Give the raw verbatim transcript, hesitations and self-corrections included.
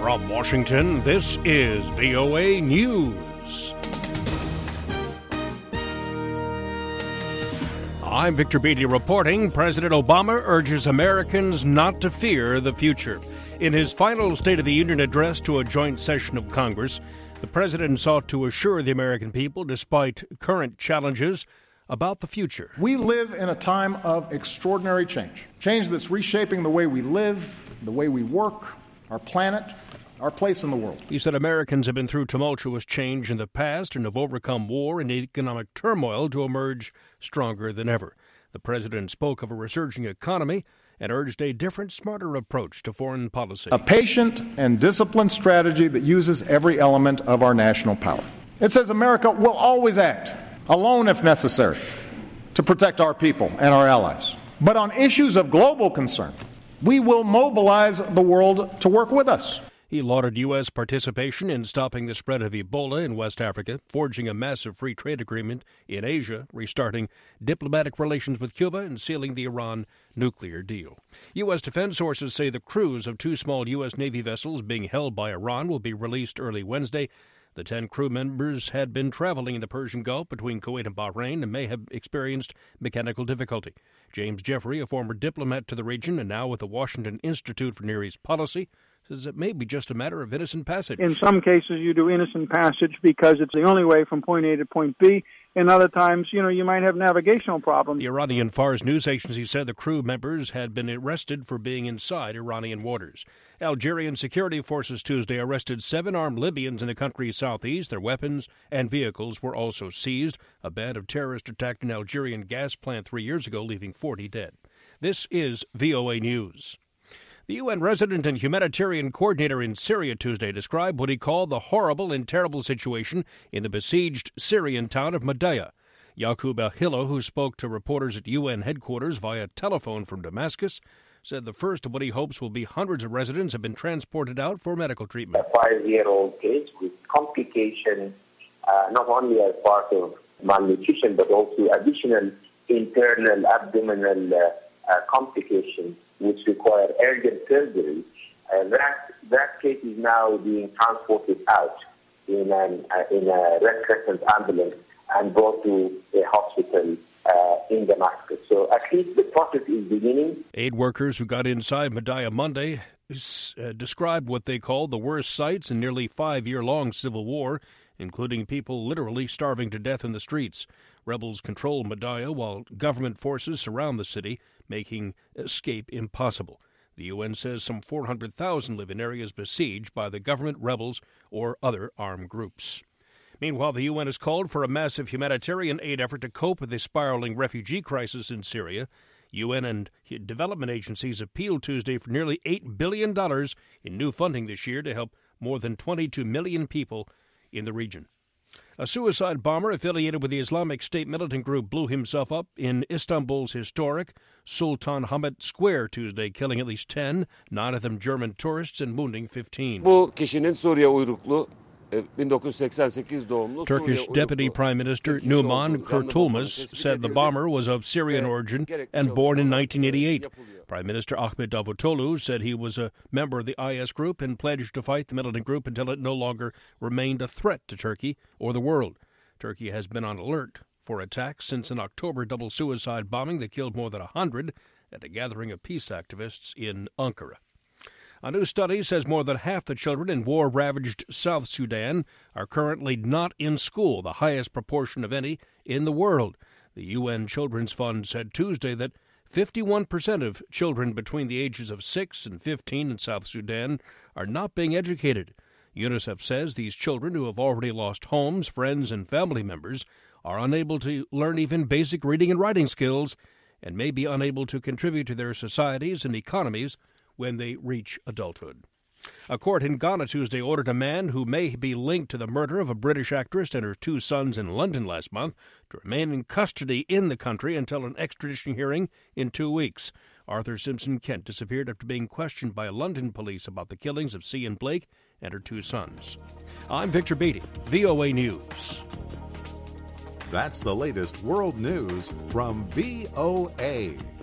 From Washington, this is V O A News. I'm Victor Beatty reporting. President Obama urges Americans not to fear the future. In his final State of the Union address to a joint session of Congress, the president sought to assure the American people, despite current challenges, about the future. We live in a time of extraordinary change. Change that's reshaping the way we live, the way we work, our planet, our place in the world. He said Americans have been through tumultuous change in the past and have overcome war and economic turmoil to emerge stronger than ever. The president spoke of a resurging economy and urged a different, smarter approach to foreign policy. A patient and disciplined strategy that uses every element of our national power. It says America will always act, alone if necessary, to protect our people and our allies. But on issues of global concern, we will mobilize the world to work with us. He lauded U S participation in stopping the spread of Ebola in West Africa, forging a massive free trade agreement in Asia, restarting diplomatic relations with Cuba, and sealing the Iran nuclear deal. U S defense sources say the crews of two small U S Navy vessels being held by Iran will be released early Wednesday. The ten crew members had been traveling in the Persian Gulf between Kuwait and Bahrain and may have experienced mechanical difficulty. James Jeffrey, a former diplomat to the region and now with the Washington Institute for Near East Policy, says it may be just a matter of innocent passage. In some cases, you do innocent passage because it's the only way from point A to point B. In other times, you know, you might have navigational problems. The Iranian Fars news agency said the crew members had been arrested for being inside Iranian waters. Algerian security forces Tuesday arrested seven armed Libyans in the country's southeast. Their weapons and vehicles were also seized. A band of terrorists attacked an Algerian gas plant three years ago, leaving forty dead. This is V O A News. The U N resident and humanitarian coordinator in Syria Tuesday described what he called the horrible and terrible situation in the besieged Syrian town of Madaya. Yaqub al-Hilo, who spoke to reporters at U N headquarters via telephone from Damascus, said the first of what he hopes will be hundreds of residents have been transported out for medical treatment. A five-year-old case with complications, uh, not only as part of malnutrition, but also additional internal abdominal uh, uh, complications, which require urgent surgery. Uh, that that case is now being transported out in an uh, in a Red Crescent ambulance and brought to a hospital uh, in Damascus. So at least the process is beginning. Aid workers who got inside Madaya Monday uh, described what they called the worst sights in nearly five-year-long civil war, including people literally starving to death in the streets. Rebels control Madaya while government forces surround the city, making escape impossible. The U N says some four hundred thousand live in areas besieged by the government, rebels, or other armed groups. Meanwhile, the U N has called for a massive humanitarian aid effort to cope with the spiraling refugee crisis in Syria. U N and development agencies appealed Tuesday for nearly eight billion dollars in new funding this year to help more than twenty-two million people in the region. A suicide bomber affiliated with the Islamic State militant group blew himself up in Istanbul's historic Sultanahmet Square Tuesday, killing at least ten, nine of them German tourists, and wounding fifteen. Bu kişinin Suriye uyruklu Turkish Deputy Prime Minister Numan Kurtulmuş said the bomber was of Syrian origin and born in nineteen eighty-eight. Prime Minister Ahmet Davutoglu said he was a member of the I S group and pledged to fight the militant group until it no longer remained a threat to Turkey or the world. Turkey has been on alert for attacks since an October double suicide bombing that killed more than one hundred at a gathering of peace activists in Ankara. A new study says more than half the children in war-ravaged South Sudan are currently not in school, the highest proportion of any in the world. The U N Children's Fund said Tuesday that fifty-one percent of children between the ages of six and fifteen in South Sudan are not being educated. UNICEF says these children, who have already lost homes, friends, and family members, are unable to learn even basic reading and writing skills and may be unable to contribute to their societies and economies when they reach adulthood. A court in Ghana Tuesday ordered a man who may be linked to the murder of a British actress and her two sons in London last month to remain in custody in the country until an extradition hearing in two weeks. Arthur Simpson Kent disappeared after being questioned by London police about the killings of Cian Blake and her two sons. I'm Victor Beatty, V O A News. That's the latest world news from V O A.